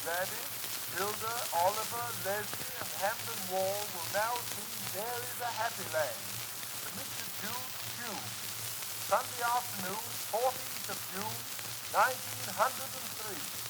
Gladys, Hilda, Oliver, Leslie, and Hamden Wall will now sing There Is a Happy Land to Mr. Jules Pugh. Sunday afternoon, 14th of June, 1903.